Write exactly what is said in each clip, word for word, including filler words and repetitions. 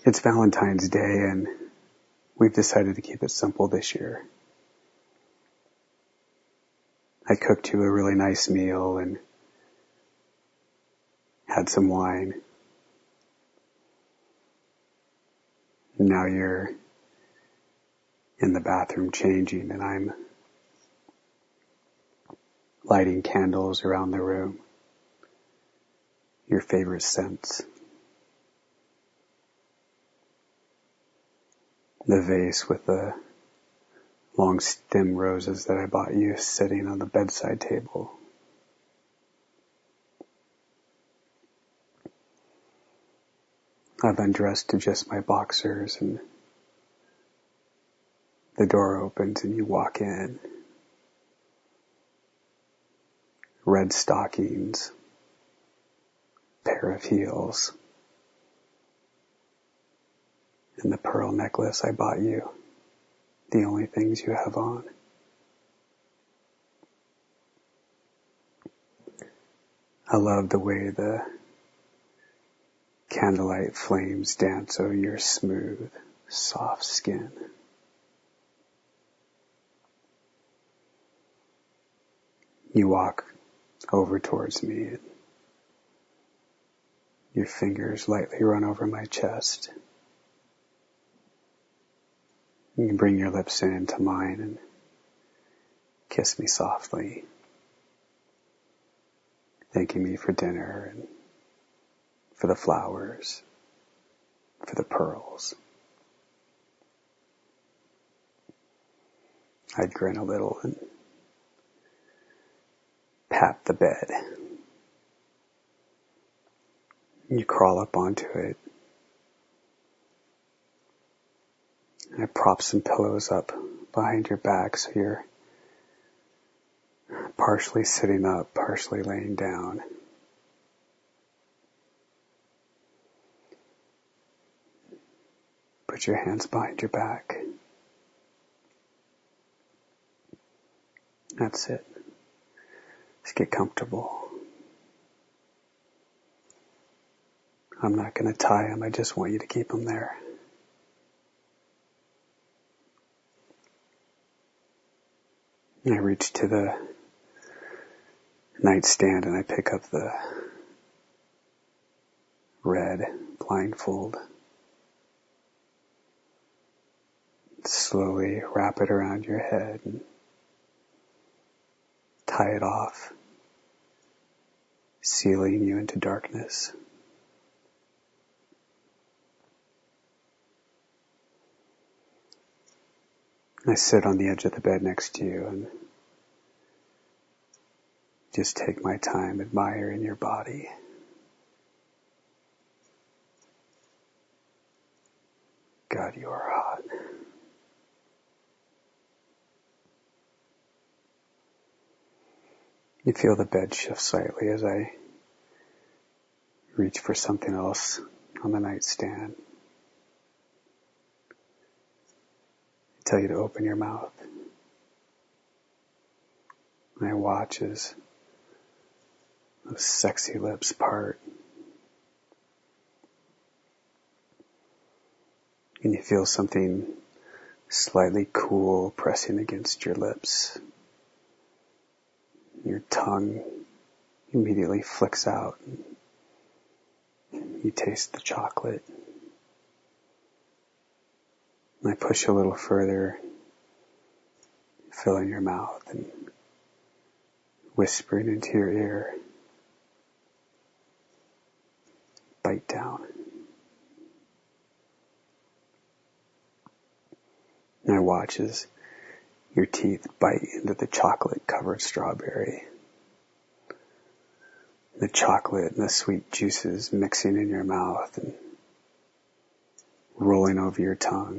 It's Valentine's Day and we've decided to keep it simple this year. I cooked you a really nice meal and had some wine. Now you're in the bathroom changing and I'm lighting candles around the room. Your favorite scents. The vase with the long stem roses that I bought you sitting on the bedside table. I've undressed to just my boxers and the door opens and you walk in. Red stockings, pair of heels, and the pearl necklace I bought you, the only things you have on. I love the way the candlelight flames dance over your smooth, soft skin. You walk over towards me and your fingers lightly run over my chest. You can bring your lips into mine and kiss me softly, thanking me for dinner and for the flowers, for the pearls. I'd grin a little and pat the bed. You crawl up onto it. I prop some pillows up behind your back so you're partially sitting up, partially laying down. Put your hands behind your back. That's it. Just get comfortable. I'm not going to tie them. I just want you to keep them there. I reach to the nightstand and I pick up the red blindfold. Slowly wrap it around your head and tie it off, sealing you into darkness. I sit on the edge of the bed next to you and just take my time admiring your body. God, you are hot. You feel the bed shift slightly as I reach for something else on the nightstand. I tell you to open your mouth. And I watch as those sexy lips part. And you feel something slightly cool pressing against your lips. Your tongue immediately flicks out. You taste the chocolate. And I push a little further, filling your mouth and whispering into your ear. Bite down. And I watch as your teeth bite into the chocolate-covered strawberry. The chocolate and the sweet juices mixing in your mouth and rolling over your tongue.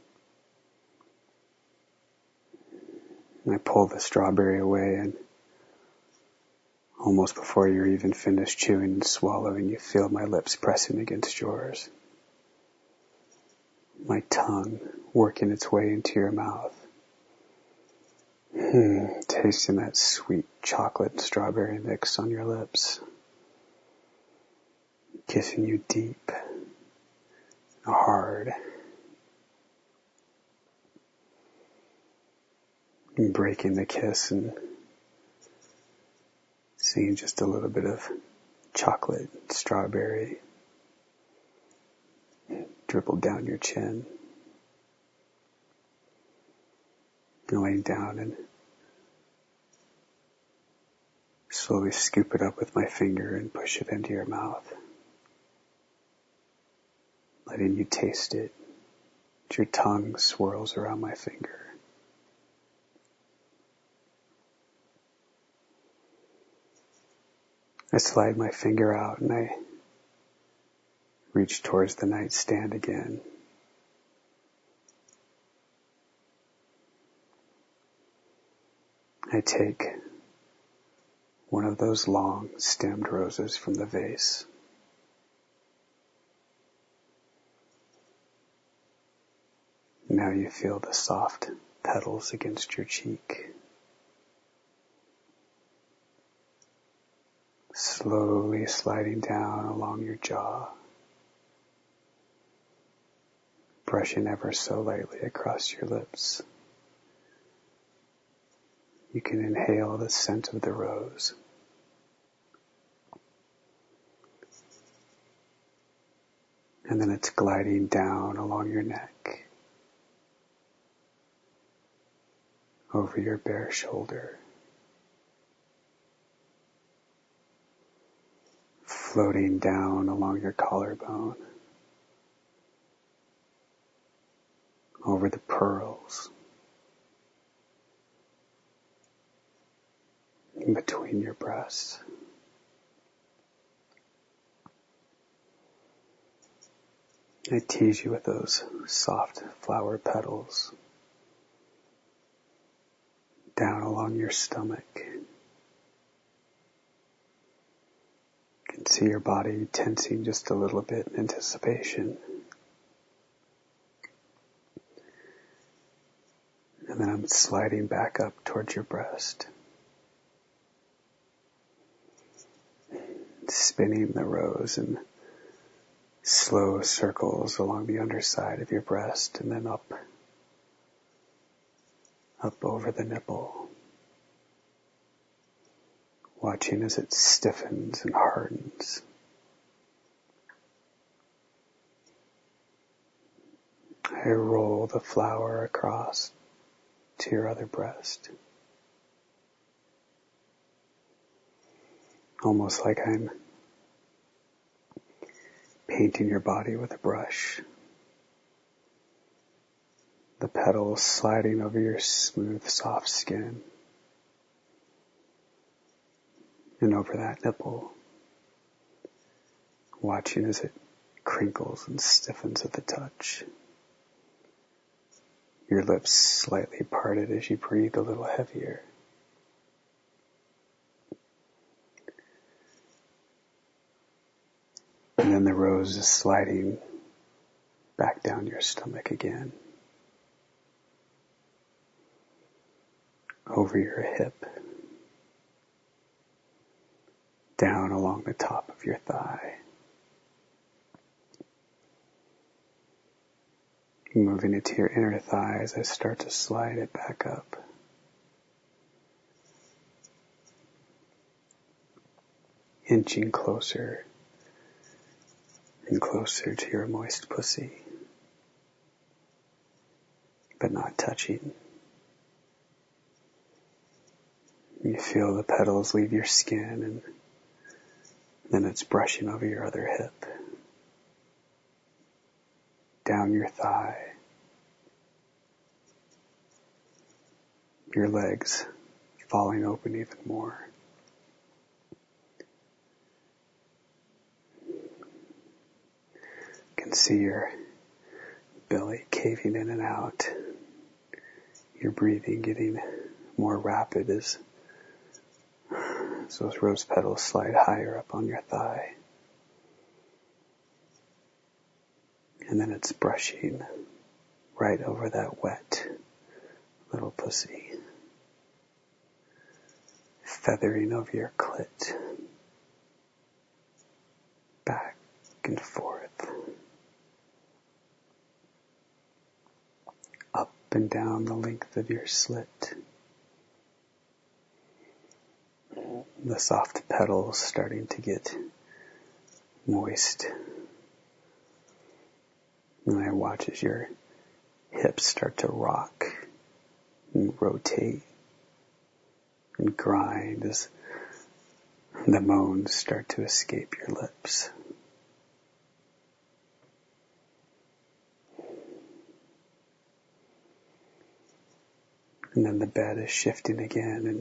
And I pull the strawberry away and almost before you're even finished chewing and swallowing, you feel my lips pressing against yours. My tongue working its way into your mouth. Hmm, tasting that sweet chocolate and strawberry mix on your lips. Kissing you deep, hard, and breaking the kiss and seeing just a little bit of chocolate, strawberry dribble down your chin, and laying down and slowly scoop it up with my finger and push it into your mouth, letting you taste it as your tongue swirls around my finger. I slide my finger out and I reach towards the nightstand again. I take one of those long stemmed roses from the vase. Now you feel the soft petals against your cheek. Slowly sliding down along your jaw, brushing ever so lightly across your lips. You can inhale the scent of the rose. And then it's gliding down along your neck, over your bare shoulder, floating down along your collarbone, over the pearls, in between your breasts. I tease you with those soft flower petals down along your stomach. You can see your body tensing just a little bit in anticipation. And then I'm sliding back up towards your breast, spinning the rose in slow circles along the underside of your breast and then up, up over the nipple, watching as it stiffens and hardens. I roll the flower across to your other breast, almost like I'm painting your body with a brush. The petals sliding over your smooth, soft skin and over that nipple, watching as it crinkles and stiffens at the touch. Your lips slightly parted as you breathe a little heavier. And then the rose is sliding back down your stomach again, over your hip, down along the top of your thigh, moving it to your inner thigh as I start to slide it back up. Inching closer and closer to your moist pussy, but not touching. You feel the petals leave your skin and then it's brushing over your other hip, down your thigh, your legs falling open even more. You can see your belly caving in and out, your breathing getting more rapid as, as those rose petals slide higher up on your thigh. And then it's brushing right over that wet little pussy, feathering over your clit, back and forth. and down the length of your slit. The soft petals starting to get moist. And I watch as your hips start to rock and rotate and grind as the moans start to escape your lips. And then the bed is shifting again, and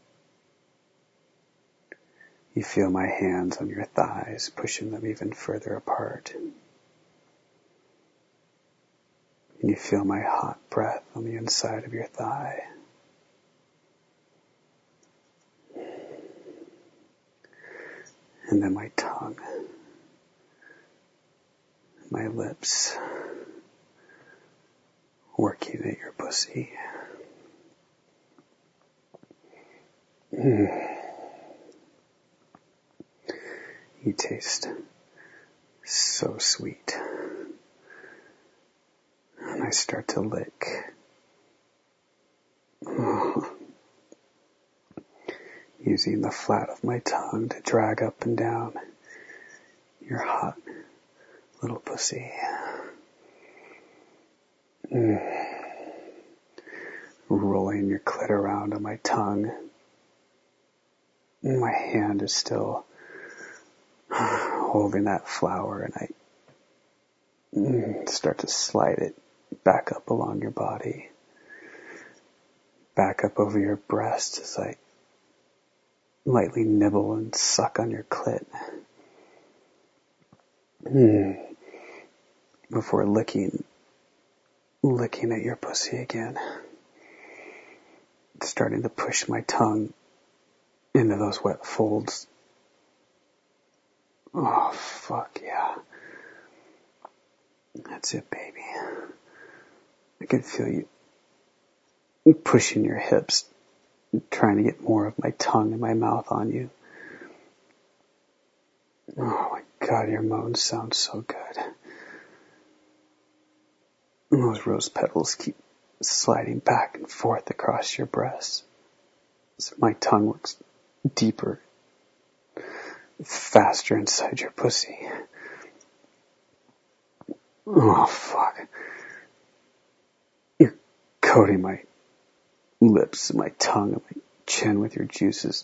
you feel my hands on your thighs, pushing them even further apart. And you feel my hot breath on the inside of your thigh. And then my tongue, my lips, working at your pussy. Mm. You taste so sweet. And I start to lick. Oh. Using the flat of my tongue to drag up and down your hot little pussy. Mm. Rolling your clit around on my tongue. My hand is still holding that flower, and I mm, start to slide it back up along your body, back up over your breast as I lightly nibble and suck on your clit. Mm. Before licking, licking at your pussy again. Starting to push my tongue into those wet folds. Oh, fuck yeah. That's it, baby. I can feel you pushing your hips, trying to get more of my tongue and my mouth on you. Oh my God, your moans sound so good. And those rose petals keep sliding back and forth across your breasts. So my tongue works deeper, faster inside your pussy. Oh, fuck. You're coating my lips and my tongue and my chin with your juices.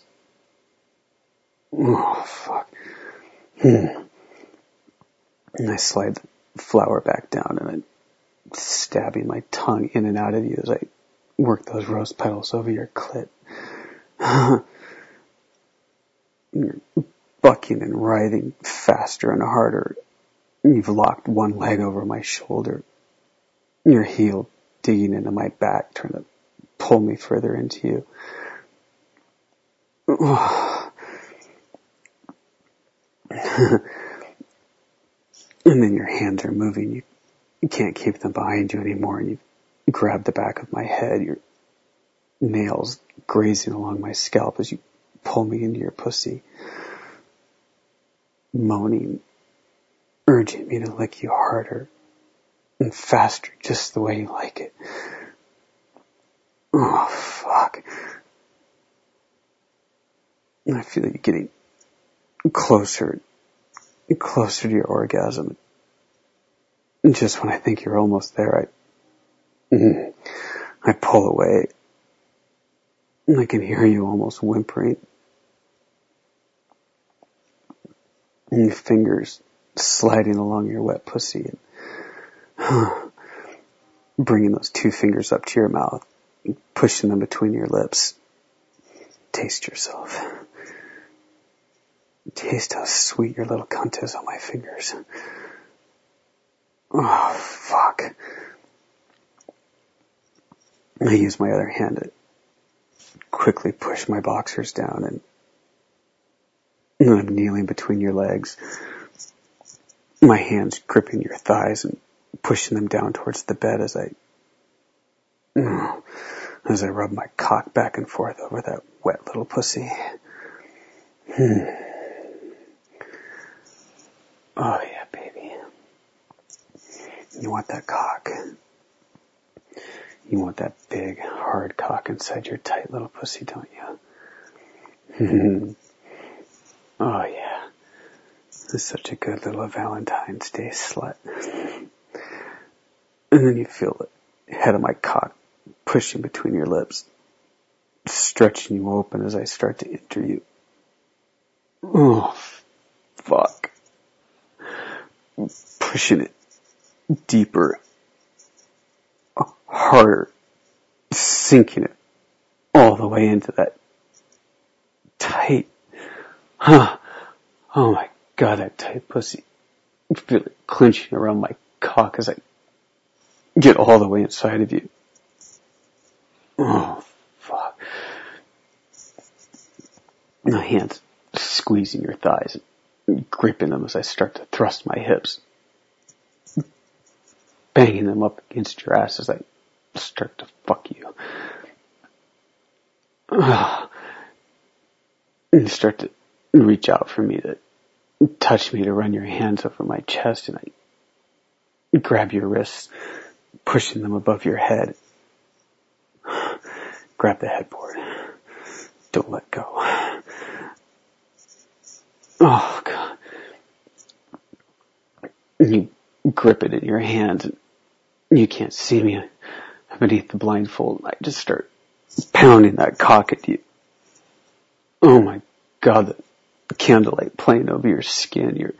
Oh, fuck. Hmm. And I slide the flower back down, and I'm stabbing my tongue in and out of you as I work those rose petals over your clit. You're bucking and writhing faster and harder. You've locked one leg over my shoulder. Your heel digging into my back, trying to pull me further into you. And then your hands are moving. You, you can't keep them behind you anymore, and you grab the back of my head, your nails grazing along my scalp as you pull me into your pussy, moaning, urging me to lick you harder and faster, just the way you like it. Oh, fuck. And I feel you getting closer, closer to your orgasm. And just when I think you're almost there, I, I pull away. And I can hear you almost whimpering. And your fingers sliding along your wet pussy. And bringing those two fingers up to your mouth. And pushing them between your lips. Taste yourself. Taste how sweet your little cunt is on my fingers. Oh, fuck. I use my other hand to quickly push my boxers down, and I'm kneeling between your legs. My hands gripping your thighs and pushing them down towards the bed as I, as I rub my cock back and forth over that wet little pussy. Hmm. Oh yeah, baby. You want that cock. You want that big, hard cock inside your tight little pussy, don't you? Oh yeah. This is such a good little Valentine's Day slut. And then you feel the head of my cock pushing between your lips, stretching you open as I start to enter you. Oh, fuck. Pushing it deeper, harder, sinking it all the way into that tight, huh? Oh my God, that tight pussy. I feel it clenching around my cock as I get all the way inside of you. Oh, fuck. My hands squeezing your thighs and gripping them as I start to thrust my hips, banging them up against your ass as I start to fuck you. And you start to reach out for me, to touch me, to run your hands over my chest, and I grab your wrists, pushing them above your head. Grab the headboard. Don't let go. Oh, God. You grip it in your hands, and you can't see me beneath the blindfold. I just start pounding that cock at you. Oh my God, the candlelight playing over your skin, your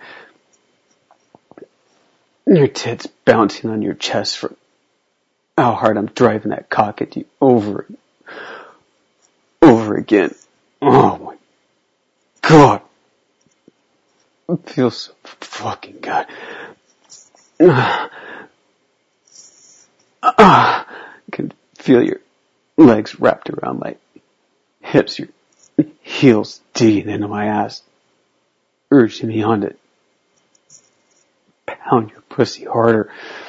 your tits bouncing on your chest from how hard I'm driving that cock at you over and over again. Oh my God. It feels so fucking good. Uh, uh, I can feel your legs wrapped around my hips, your heels digging into my ass, urging me on to pound your pussy harder,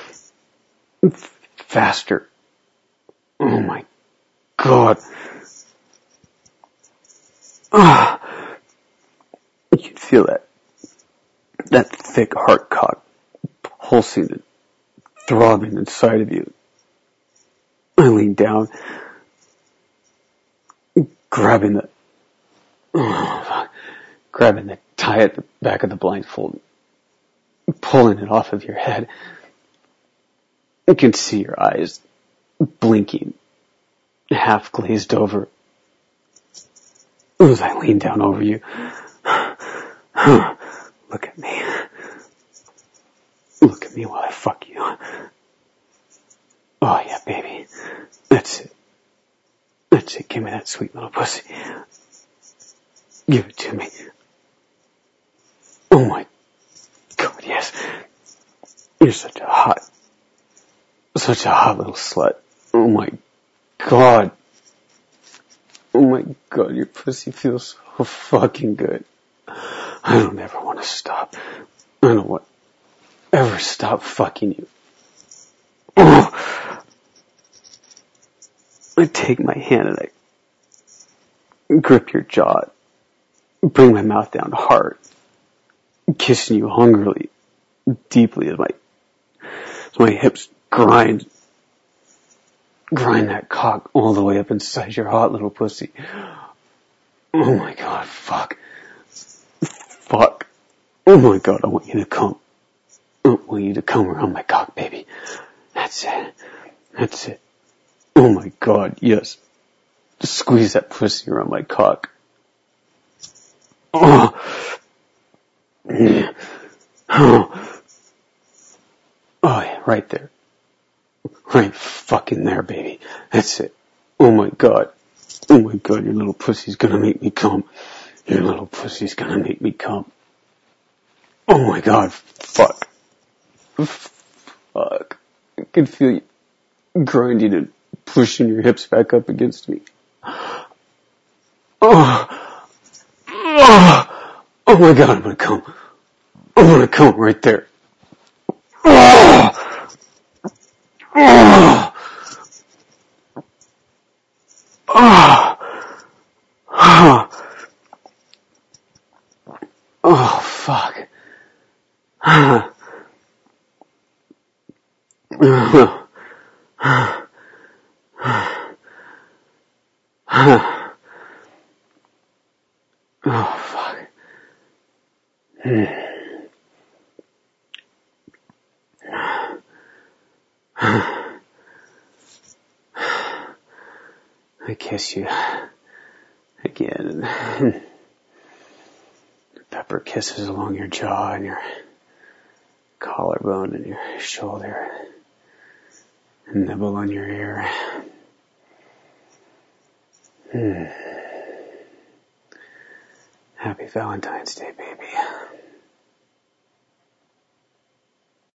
faster. Oh my God. Ah, you can feel that, that thick heart cock pulsing and throbbing inside of you. I lean down, grabbing the, oh, grabbing the tie at the back of the blindfold, pulling it off of your head. I can see your eyes blinking, half glazed over, as I lean down over you. Look at me. Look at me while I fuck you. Oh yeah, baby. That's it. That's it. Give me that sweet little pussy. Give it to me. Oh my God, yes. You're such a hot, such a hot little slut. Oh my God. Oh my God, your pussy feels so fucking good. I don't ever want to stop. I don't want ever stop fucking you. Oh. I take my hand and I grip your jaw, bring my mouth down hard, kissing you hungrily, deeply as my, as my hips grind, grind that cock all the way up inside your hot little pussy. Oh my God, fuck. Fuck. Oh my God, I want you to come. I want you to come around my cock, baby. That's it. That's it. Oh my God, yes. Just squeeze that pussy around my cock. Oh. Yeah. Oh. Oh yeah, right there. Right fucking there, baby. That's it. Oh my God. Oh my God, your little pussy's gonna make me come. Your little pussy's gonna make me come. Oh my God, fuck. Fuck. I can feel you grinding and pushing your hips back up against me. Oh. Oh. Oh my God, I'm gonna come. I'm gonna come right there. Oh. Oh. Oh. Oh. Oh, fuck. Oh. I kiss you again, and pepper kisses along your jaw and your collarbone and your shoulder, and nibble on your ear. Hmm. Happy Valentine's Day, baby.